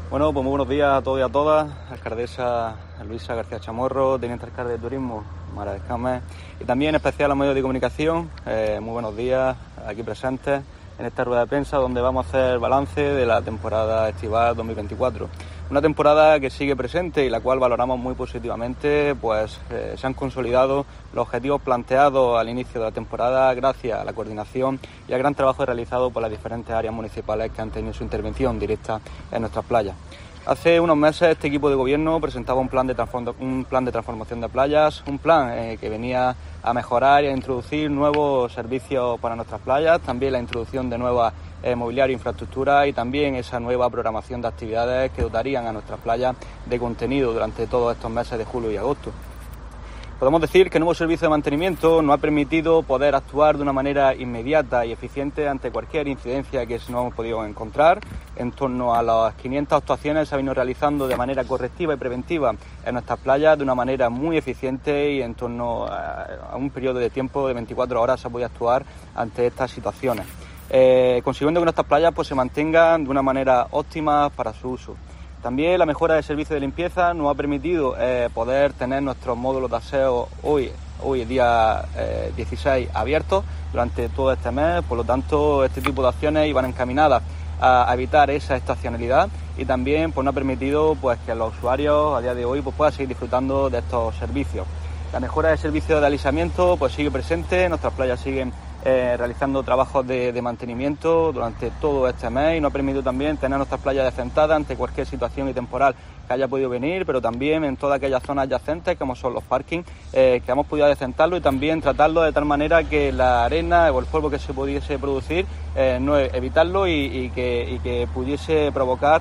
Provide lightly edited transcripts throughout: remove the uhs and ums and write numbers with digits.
Bueno, pues muy buenos días a todos y a todas. Alcaldesa Luisa García Chamorro, teniente alcalde de Turismo Mara Escames y también en especial a los medios de comunicación. Muy buenos días aquí presentes en esta rueda de prensa donde vamos a hacer balance de la temporada estival 2024. Una temporada que sigue presente y la cual valoramos muy positivamente, pues se han consolidado los objetivos planteados al inicio de la temporada gracias a la coordinación y al gran trabajo realizado por las diferentes áreas municipales que han tenido su intervención directa en nuestras playas. Hace unos meses este equipo de gobierno presentaba un plan de transformación de playas, un plan que venía a mejorar y a introducir nuevos servicios para nuestras playas, también la introducción de nuevas mobiliario e infraestructura y también esa nueva programación de actividades que dotarían a nuestras playas de contenido durante todos estos meses de julio y agosto. Podemos decir que el nuevo servicio de mantenimiento nos ha permitido poder actuar de una manera inmediata y eficiente ante cualquier incidencia que nos hemos podido encontrar. En torno a las 500 actuaciones se ha venido realizando de manera correctiva y preventiva en nuestras playas de una manera muy eficiente y en torno a un periodo de tiempo de 24 horas se ha podido actuar ante estas situaciones, consiguiendo que nuestras playas pues, se mantengan de una manera óptima para su uso. También la mejora del servicio de limpieza nos ha permitido poder tener nuestros módulos de aseo hoy día 16 abiertos durante todo este mes. Por lo tanto, este tipo de acciones iban encaminadas a evitar esa estacionalidad y también pues, nos ha permitido pues, que los usuarios a día de hoy pues, puedan seguir disfrutando de estos servicios. La mejora del servicio de alisamiento pues, sigue presente, nuestras playas siguen realizando trabajos de mantenimiento durante todo este mes y nos ha permitido también tener nuestras playas decentadas ante cualquier situación y temporal que haya podido venir, pero también en todas aquellas zonas adyacentes como son los parkings, que hemos podido decentarlo y también tratarlo de tal manera que la arena o el polvo que se pudiese producir, no evitarlo y que pudiese provocar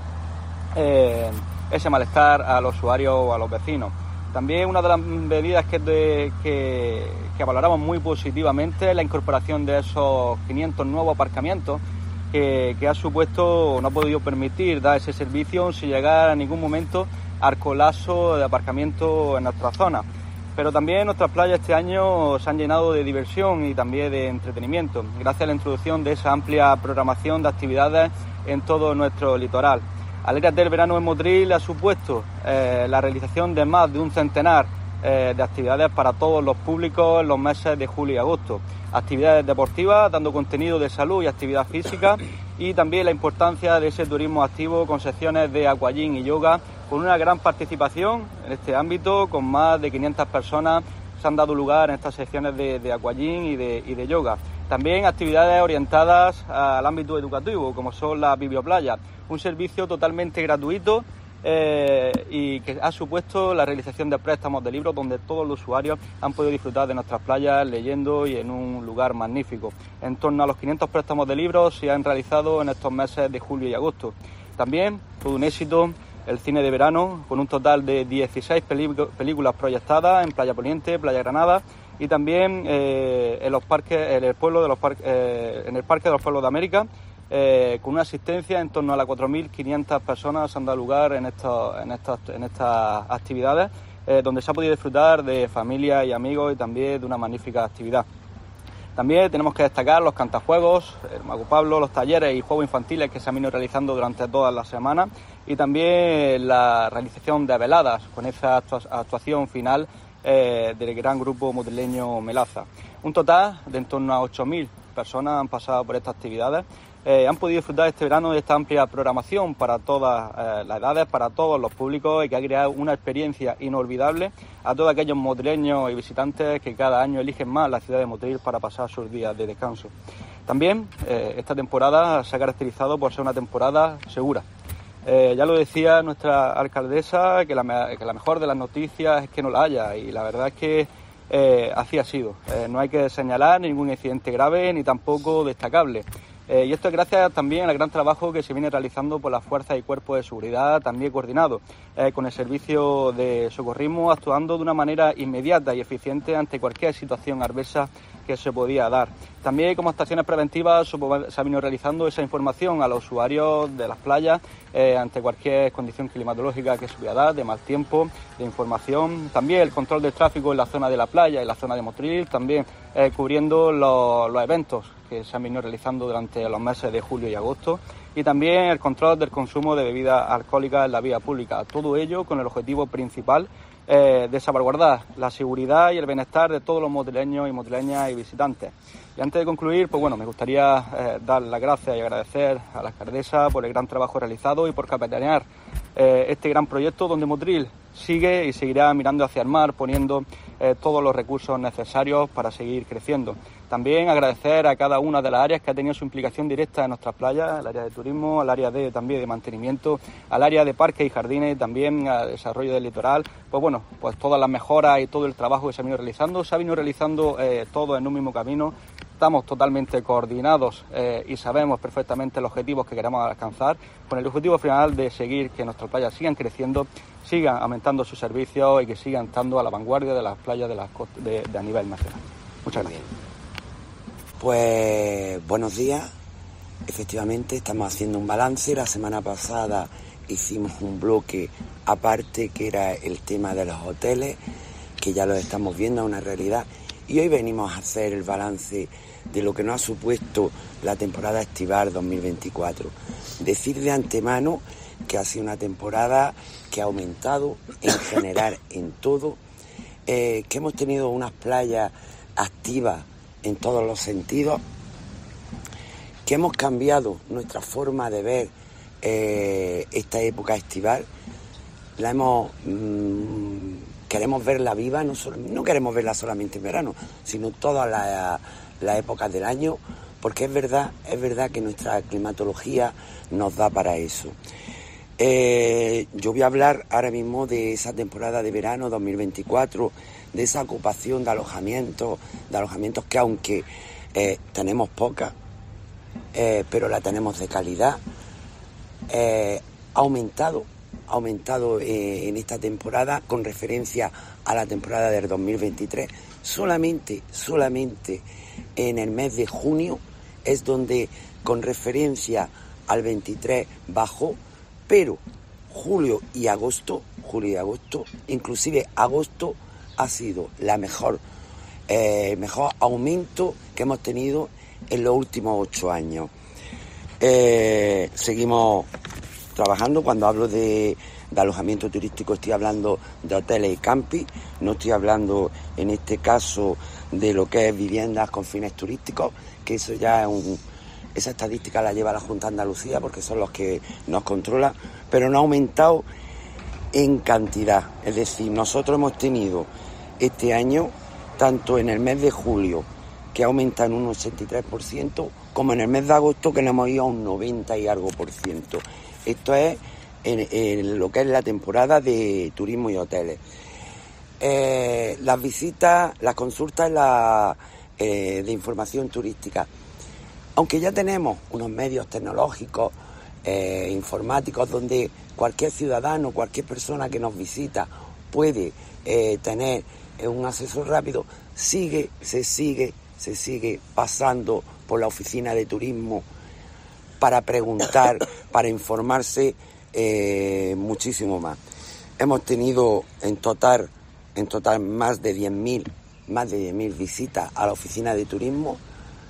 ese malestar a los usuarios o a los vecinos. También una de las medidas que valoramos muy positivamente es la incorporación de esos 500 nuevos aparcamientos que ha supuesto o no ha podido permitir dar ese servicio sin llegar a ningún momento al colapso de aparcamiento en nuestra zona. Pero también nuestras playas este año se han llenado de diversión y también de entretenimiento, gracias a la introducción de esa amplia programación de actividades en todo nuestro litoral. Alégrate del verano en Motril ha supuesto la realización de más de un centenar de actividades para todos los públicos en los meses de julio y agosto. Actividades deportivas, dando contenido de salud y actividad física y también la importancia de ese turismo activo con secciones de aquagym y yoga, con una gran participación en este ámbito, con más de 500 personas se han dado lugar en estas secciones de aquagym y de yoga. También actividades orientadas al ámbito educativo, como son las biblioplayas, un servicio totalmente gratuito y que ha supuesto la realización de préstamos de libros donde todos los usuarios han podido disfrutar de nuestras playas leyendo y en un lugar magnífico. En torno a los 500 préstamos de libros se han realizado en estos meses de julio y agosto. También todo un éxito el cine de verano, con un total de 16 películas proyectadas en Playa Poniente, Playa Granada y también en los parques, en el Parque de los Pueblos de América, con una asistencia en torno a las 4.500 personas han dado lugar en estas actividades, donde se ha podido disfrutar de familia y amigos y también de una magnífica actividad. También tenemos que destacar los cantajuegos, el Mago Pablo, los talleres y juegos infantiles que se han venido realizando durante todas las semanas y también la realización de veladas con esa actuación final del gran grupo motrileño Melaza. Un total de en torno a 8.000 personas han pasado por estas actividades. Han podido disfrutar este verano de esta amplia programación para todas las edades, para todos los públicos y que ha creado una experiencia inolvidable a todos aquellos motrileños y visitantes que cada año eligen más la ciudad de Motril para pasar sus días de descanso. También esta temporada se ha caracterizado por ser una temporada segura. Ya lo decía nuestra alcaldesa, que la mejor de las noticias es que no la haya y la verdad es que así ha sido. No hay que señalar ningún incidente grave ni tampoco destacable. Y esto es gracias también al gran trabajo que se viene realizando por las fuerzas y cuerpos de seguridad, también coordinado con el servicio de socorrismo, actuando de una manera inmediata y eficiente ante cualquier situación adversa que se podía dar. También como actuaciones preventivas se ha venido realizando esa información a los usuarios de las playas ante cualquier condición climatológica que se pueda dar, de mal tiempo, de información. También el control del tráfico en la zona de la playa y la zona de Motril, también cubriendo los eventos que se han venido realizando durante los meses de julio y agosto, y también el control del consumo de bebidas alcohólicas en la vía pública. Todo ello con el objetivo principal de salvaguardar la seguridad y el bienestar de todos los motileños y motileñas y visitantes. Y antes de concluir, pues bueno, me gustaría dar las gracias y agradecer a la alcaldesa por el gran trabajo realizado y por capitanear este gran proyecto donde Motril sigue y seguirá mirando hacia el mar, poniendo todos los recursos necesarios para seguir creciendo. También agradecer a cada una de las áreas que ha tenido su implicación directa en nuestras playas, al área de turismo, al área también de mantenimiento, al área de parques y jardines, también al desarrollo del litoral. Pues bueno, pues todas las mejoras y todo el trabajo que se ha venido realizando todo en un mismo camino. Estamos totalmente coordinados y sabemos perfectamente los objetivos que queremos alcanzar, con el objetivo final de seguir que nuestras playas sigan creciendo, sigan aumentando sus servicios y que sigan estando a la vanguardia de las playas de a nivel nacional. Muchas gracias. Pues buenos días. Efectivamente estamos haciendo un balance. La semana pasada hicimos un bloque aparte que era el tema de los hoteles, que ya lo estamos viendo, es una realidad. Y hoy venimos a hacer el balance de lo que nos ha supuesto la temporada estival 2024. Decir de antemano que ha sido una temporada que ha aumentado en general en todo, que hemos tenido unas playas activas en todos los sentidos, que hemos cambiado nuestra forma de ver esta época estival. Queremos verla viva, no queremos verla solamente en verano, sino todas las épocas del año, porque es verdad que nuestra climatología nos da para eso. Yo voy a hablar ahora mismo de esa temporada de verano 2024, de esa ocupación de alojamientos que aunque tenemos poca, pero la tenemos de calidad, ha aumentado en esta temporada con referencia a la temporada del 2023. Solamente en el mes de junio es donde con referencia al 23 bajó, pero julio y agosto, inclusive agosto ha sido el mejor aumento que hemos tenido en los últimos 8 años. Seguimos trabajando. Cuando hablo de alojamiento turístico estoy hablando de hoteles y camping, no estoy hablando en este caso de lo que es viviendas con fines turísticos, que eso ya esa estadística la lleva la Junta de Andalucía porque son los que nos controlan, pero no ha aumentado en cantidad. Es decir, nosotros hemos tenido este año, tanto en el mes de julio, que aumenta en un 83%, como en el mes de agosto, que nos hemos ido a un 90 y algo por ciento. Esto es en lo que es la temporada de turismo y hoteles. Las visitas, las consultas de información turística. Aunque ya tenemos unos medios tecnológicos, informáticos, donde cualquier ciudadano, cualquier persona que nos visita puede tener un acceso rápido, se sigue pasando por la oficina de turismo para preguntar, para informarse muchísimo más. Hemos tenido en total más de 10.000 visitas a la oficina de turismo,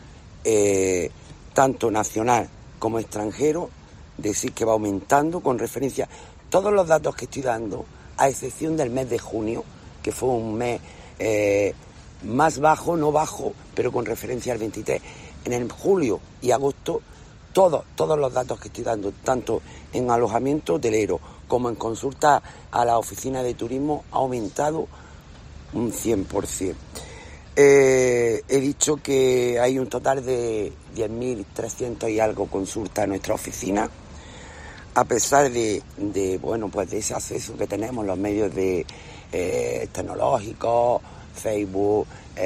tanto nacional como extranjero. Decir que va aumentando con referencia todos los datos que estoy dando, a excepción del mes de junio, que fue un mes más bajo, no bajo, pero con referencia al 23. En el julio y agosto, todos los datos que estoy dando, tanto en alojamiento hotelero como en consulta a la oficina de turismo, ha aumentado un 100%. He dicho que hay un total de 10.300 y algo consultas en nuestra oficina, a pesar de ese acceso que tenemos los medios tecnológicos, Facebook,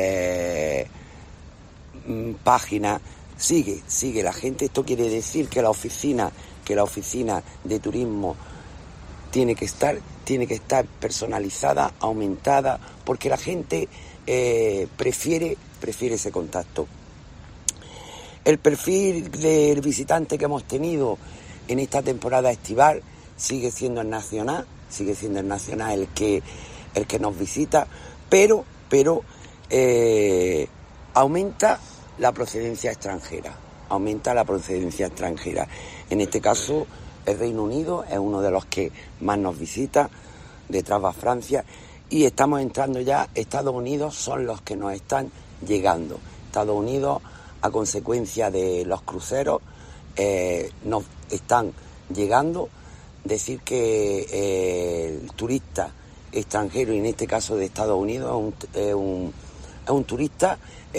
páginas. Sigue la gente. Esto quiere decir que la oficina de turismo tiene que estar personalizada, aumentada, porque la gente prefiere ese contacto. El perfil del visitante que hemos tenido en esta temporada estival sigue siendo el nacional el que nos visita, pero aumenta la procedencia extranjera, aumenta la procedencia extranjera. En este caso, el Reino Unido es uno de los que más nos visita, detrás va Francia, y estamos entrando ya, Estados Unidos son los que nos están llegando. Estados Unidos, a consecuencia de los cruceros, nos están llegando. Decir que el turista extranjero, y en este caso de Estados Unidos, es un turista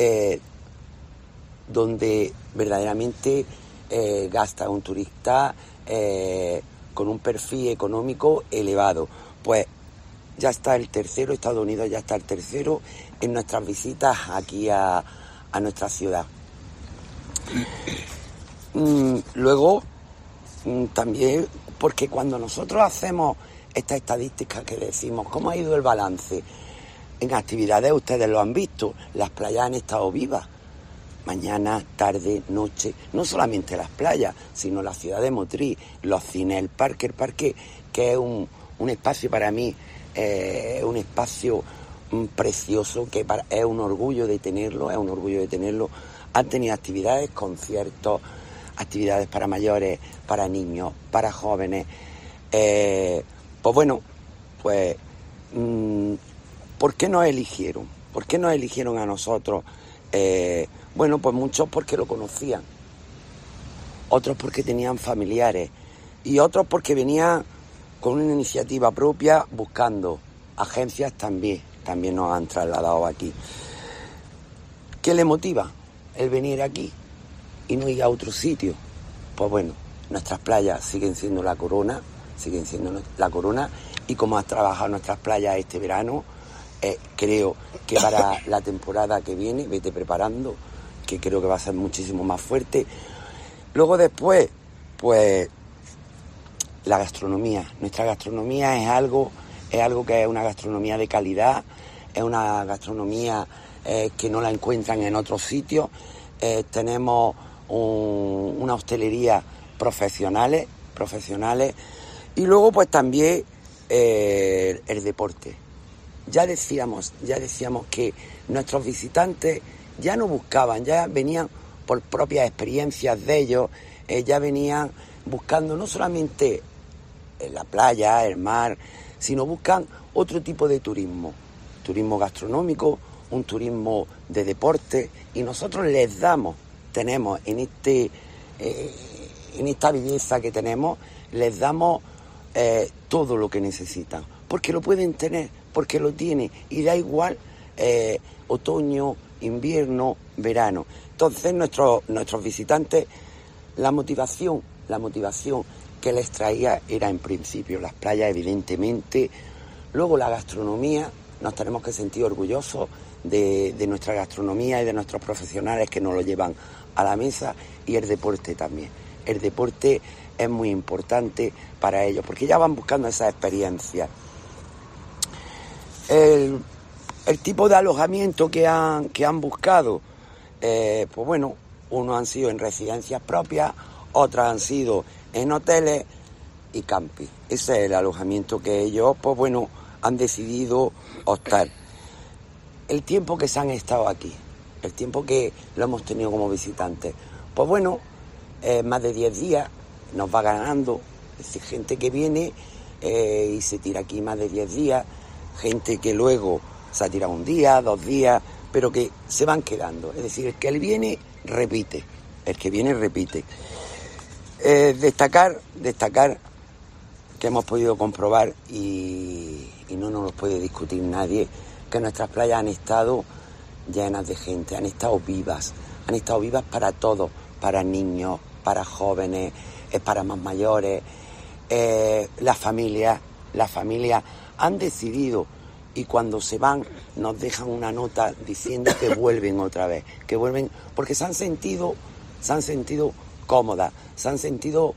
donde verdaderamente gasta, un turista con un perfil económico elevado. Pues ya está el tercero, Estados Unidos ya está el tercero en nuestras visitas aquí a nuestra ciudad. Luego, también, porque cuando nosotros hacemos estas estadísticas que decimos, ¿cómo ha ido el balance? En actividades ustedes lo han visto, las playas han estado vivas. Mañana, tarde, noche, no solamente las playas, sino la ciudad de Motril, los cines, el parque que es un espacio para mí, un espacio precioso, que es un orgullo de tenerlo, Han tenido actividades, conciertos, actividades para mayores, para niños, para jóvenes. ¿Por qué nos eligieron? ¿Por qué nos eligieron a nosotros? Pues muchos porque lo conocían, otros porque tenían familiares y otros porque venían con una iniciativa propia buscando. Agencias también nos han trasladado aquí. ¿Qué le motiva el venir aquí y no ir a otro sitio? Pues bueno, nuestras playas siguen siendo la corona, y como has trabajado nuestras playas este verano, creo que para la temporada que viene, vete preparando, que creo que va a ser muchísimo más fuerte. Luego después, pues la gastronomía. Nuestra gastronomía es algo que es una gastronomía de calidad, es una gastronomía que no la encuentran en otros sitios. Tenemos una hostelería profesionales, y luego pues también el deporte. Ya decíamos que nuestros visitantes ya no buscaban, ya venían por propias experiencias de ellos, ya venían buscando no solamente la playa, el mar, sino buscan otro tipo de turismo gastronómico, un turismo de deporte, y nosotros tenemos en esta belleza que tenemos, les damos todo lo que necesitan, porque lo pueden tener, porque lo tienen, y da igual otoño, invierno, verano. Entonces nuestros visitantes, la motivación que les traía era en principio las playas, evidentemente, luego la gastronomía. Nos tenemos que sentir orgullosos de nuestra gastronomía y de nuestros profesionales que nos lo llevan a la mesa, y el deporte también. El deporte es muy importante para ellos, porque ya van buscando esa experiencia. El tipo de alojamiento que han buscado, unos han sido en residencias propias, otros han sido en hoteles y camping. Ese es el alojamiento que ellos, han decidido optar. El tiempo que se han estado aquí, el tiempo que lo hemos tenido como visitantes, más de 10 días nos va ganando. Es decir, gente que viene y se tira aquí más de 10 días, gente que luego se ha tirado un día, 2 días, pero que se van quedando. Es decir, el que viene repite. Destacar que hemos podido comprobar, y no nos lo puede discutir nadie, que nuestras playas han estado llenas de gente, han estado vivas para todos, para niños, para jóvenes, para más mayores. Las familias han decidido, y cuando se van nos dejan una nota diciendo que vuelven otra vez, que vuelven porque se han sentido cómodas, se han sentido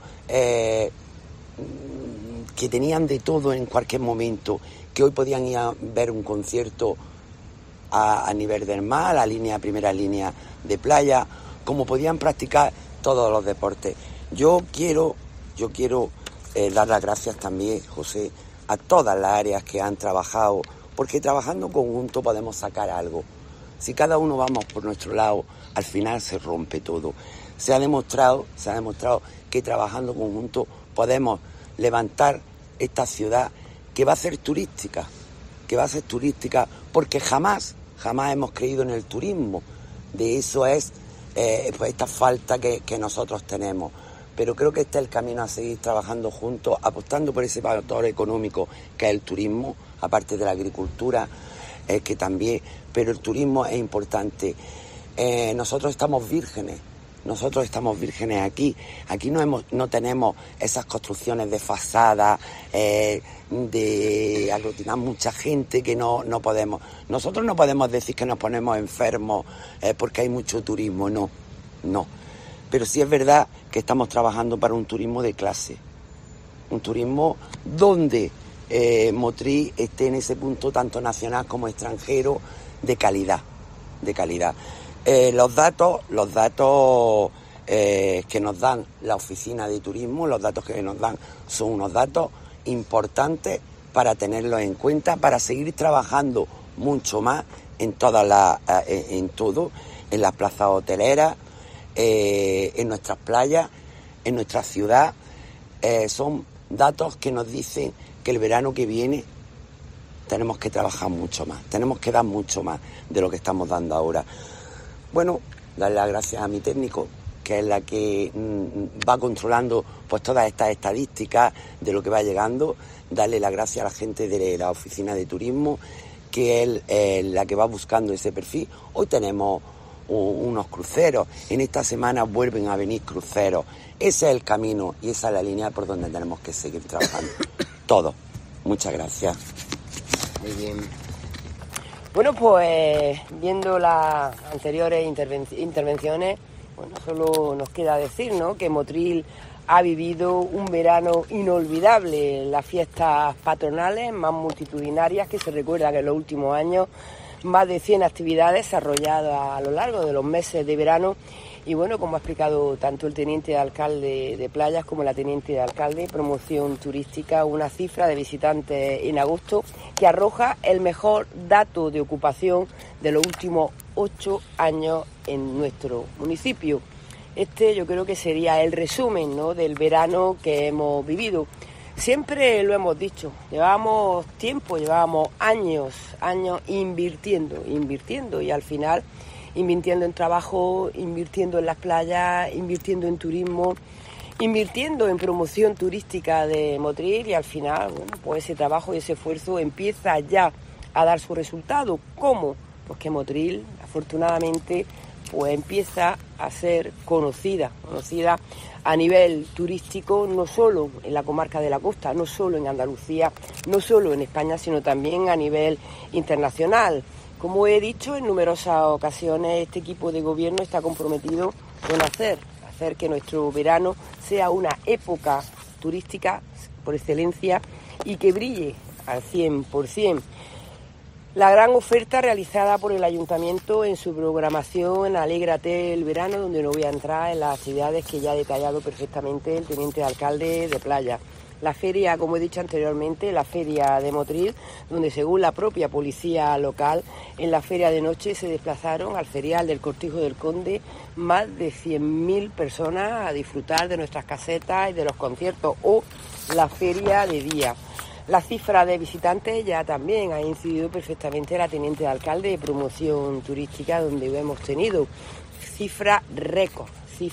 que tenían de todo en cualquier momento, que hoy podían ir a ver un concierto a nivel del mar, a primera línea de playa, como podían practicar todos los deportes. Yo quiero dar las gracias también, José, a todas las áreas que han trabajado, porque trabajando conjunto podemos sacar algo. Si cada uno vamos por nuestro lado al final se rompe todo. Se ha demostrado que trabajando conjunto podemos levantar esta ciudad que va a ser turística, porque jamás hemos creído en el turismo. De eso es pues esta falta que nosotros tenemos. Pero creo que este es el camino a seguir trabajando juntos, apostando por ese factor económico que es el turismo, aparte de la agricultura, que también, pero el turismo es importante. Nosotros estamos vírgenes aquí no tenemos esas construcciones de fachada, de aglutinar mucha gente que no podemos. Nosotros no podemos decir que nos ponemos enfermos porque hay mucho turismo, no. Pero sí es verdad que estamos trabajando para un turismo de clase, un turismo donde Motril esté en ese punto tanto nacional como extranjero de calidad. Los datos que nos dan la oficina de turismo, los datos que nos dan son unos datos importantes para tenerlos en cuenta, para seguir trabajando mucho más en las plazas hoteleras, en nuestras playas, en nuestra ciudad. Son datos que nos dicen que el verano que viene tenemos que trabajar mucho más, tenemos que dar mucho más de lo que estamos dando ahora. Bueno, darle las gracias a mi técnico, que es la que va controlando pues todas estas estadísticas de lo que va llegando. Darle las gracias a la gente de la oficina de turismo, que es la que va buscando ese perfil. Hoy tenemos unos cruceros, en esta semana vuelven a venir cruceros. Ese es el camino y esa es la línea por donde tenemos que seguir trabajando. Todo. Muchas gracias. Muy bien. Bueno, pues viendo las anteriores intervenciones, bueno, solo nos queda decir, ¿no?, que Motril ha vivido un verano inolvidable, las fiestas patronales más multitudinarias que se recuerdan en los últimos años, más de 100 actividades desarrolladas a lo largo de los meses de verano. Y bueno, como ha explicado tanto el teniente de alcalde de Playas como la teniente de alcalde, promoción turística, una cifra de visitantes en agosto que arroja el mejor dato de ocupación de los últimos 8 años en nuestro municipio. Yo creo que sería el resumen, ¿no?, del verano que hemos vivido. Siempre lo hemos dicho, llevábamos años invirtiendo y al final invirtiendo en trabajo, invirtiendo en las playas, invirtiendo en turismo, invirtiendo en promoción turística de Motril, y al final, bueno, pues ese trabajo y ese esfuerzo empieza ya a dar su resultado. ¿Cómo? Pues que Motril, afortunadamente, pues empieza a ser conocida a nivel turístico, no solo en la comarca de la costa, no solo en Andalucía, no solo en España, sino también a nivel internacional. Como he dicho en numerosas ocasiones, este equipo de gobierno está comprometido con hacer que nuestro verano sea una época turística por excelencia y que brille al 100%. La gran oferta realizada por el Ayuntamiento en su programación Alégrate el verano, donde no voy a entrar en las actividades que ya ha detallado perfectamente el teniente alcalde de Playa. La feria, como he dicho anteriormente, la feria de Motril, donde según la propia policía local, en la feria de noche se desplazaron al ferial del Cortijo del Conde más de 100.000 personas a disfrutar de nuestras casetas y de los conciertos, o la feria de día. La cifra de visitantes ya también ha incidido perfectamente la teniente de alcalde de promoción turística, donde hemos tenido cifra récord.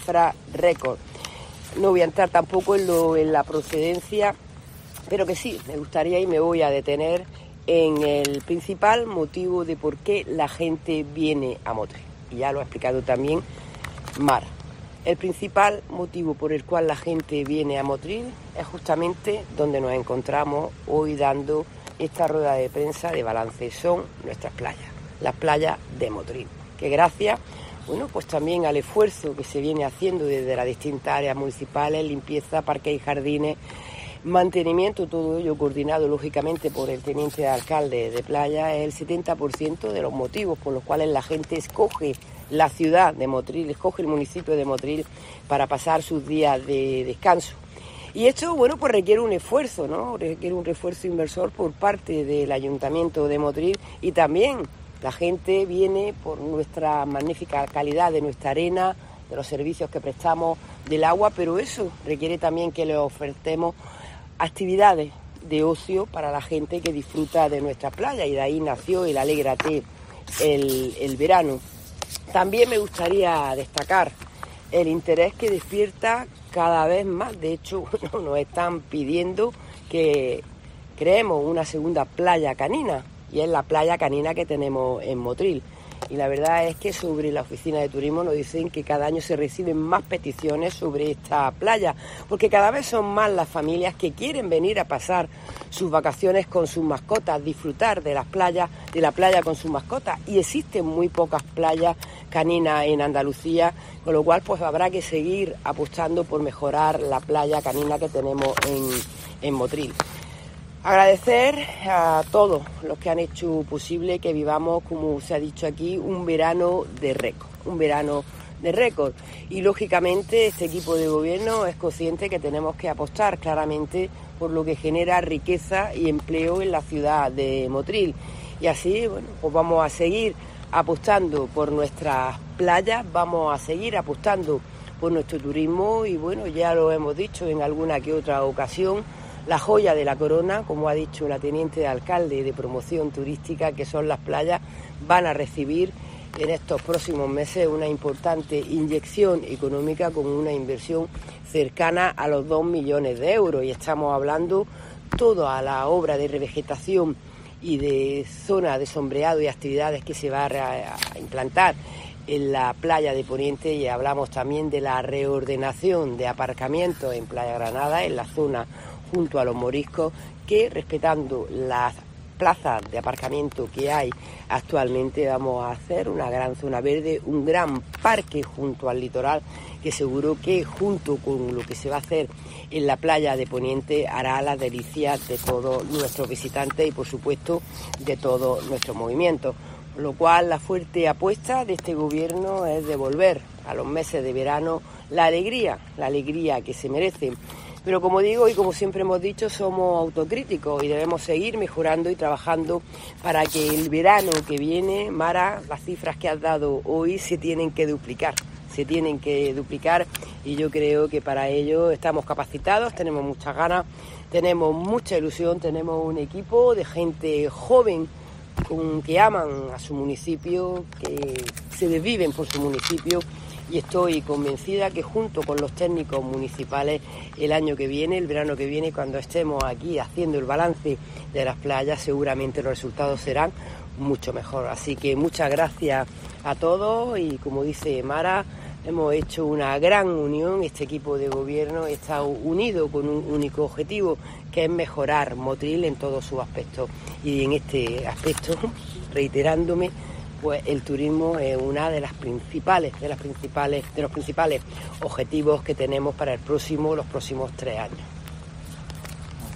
No voy a entrar tampoco en la procedencia, pero que sí, me gustaría y me voy a detener en el principal motivo de por qué la gente viene a Motril. Y ya lo ha explicado también Mar. El principal motivo por el cual la gente viene a Motril es justamente donde nos encontramos hoy dando esta rueda de prensa de balance. Son nuestras playas, las playas de Motril, que gracias, bueno, pues también al esfuerzo que se viene haciendo desde las distintas áreas municipales, limpieza, parques y jardines, mantenimiento, todo ello coordinado lógicamente por el teniente de alcalde de Playa, es el 70% de los motivos por los cuales la gente escoge la ciudad de Motril, escoge el municipio de Motril para pasar sus días de descanso. Y esto, bueno, pues requiere un esfuerzo, ¿no? Requiere un refuerzo inversor por parte del Ayuntamiento de Motril y también La gente viene por nuestra magnífica calidad de nuestra arena, de los servicios que prestamos, del agua, pero eso requiere también que le ofertemos actividades de ocio para la gente que disfruta de nuestras playas, y de ahí nació el Alégrate el verano. También me gustaría destacar el interés que despierta cada vez más. De hecho, nos están pidiendo que creemos una segunda playa canina, y es la playa canina que tenemos en Motril. Y la verdad es que sobre la oficina de turismo nos dicen que cada año se reciben más peticiones sobre esta playa, porque cada vez son más las familias que quieren venir a pasar sus vacaciones con sus mascotas, disfrutar de las playas, de la playa con sus mascotas, y existen muy pocas playas caninas en Andalucía, con lo cual pues habrá que seguir apostando por mejorar la playa canina que tenemos en Motril. Agradecer a todos los que han hecho posible que vivamos, como se ha dicho aquí, un verano de récord. Y lógicamente este equipo de gobierno es consciente que tenemos que apostar claramente por lo que genera riqueza y empleo en la ciudad de Motril. Y así, bueno, pues vamos a seguir apostando por nuestras playas, vamos a seguir apostando por nuestro turismo, y bueno, ya lo hemos dicho en alguna que otra ocasión, la joya de la corona, como ha dicho la teniente de alcalde de promoción turística, que son las playas, van a recibir en estos próximos meses una importante inyección económica con una inversión cercana a los 2 millones de euros. Y estamos hablando toda la obra de revegetación y de zona de sombreado y actividades que se va a implantar en la playa de Poniente, y hablamos también de la reordenación de aparcamientos en Playa Granada, en la zona junto a los moriscos, que respetando las plazas de aparcamiento que hay actualmente vamos a hacer una gran zona verde, un gran parque junto al litoral, que seguro que junto con lo que se va a hacer en la playa de Poniente hará las delicias de todos nuestros visitantes y por supuesto de todos nuestros movimientos. Con lo cual la fuerte apuesta de este gobierno es devolver a los meses de verano la alegría que se merecen. Pero como digo y como siempre hemos dicho, somos autocríticos y debemos seguir mejorando y trabajando para que el verano que viene, Mara, las cifras que has dado hoy se tienen que duplicar, y yo creo que para ello estamos capacitados, tenemos muchas ganas, tenemos mucha ilusión, tenemos un equipo de gente joven que aman a su municipio, que se desviven por su municipio, y estoy convencida que junto con los técnicos municipales el año que viene, el verano que viene, cuando estemos aquí haciendo el balance de las playas, seguramente los resultados serán mucho mejor. Así que muchas gracias a todos, y como dice Mara, hemos hecho una gran unión, este equipo de gobierno está unido con un único objetivo, que es mejorar Motril en todos sus aspectos. Y en este aspecto, reiterándome, pues el turismo es una de los principales objetivos que tenemos para los próximos 3 años.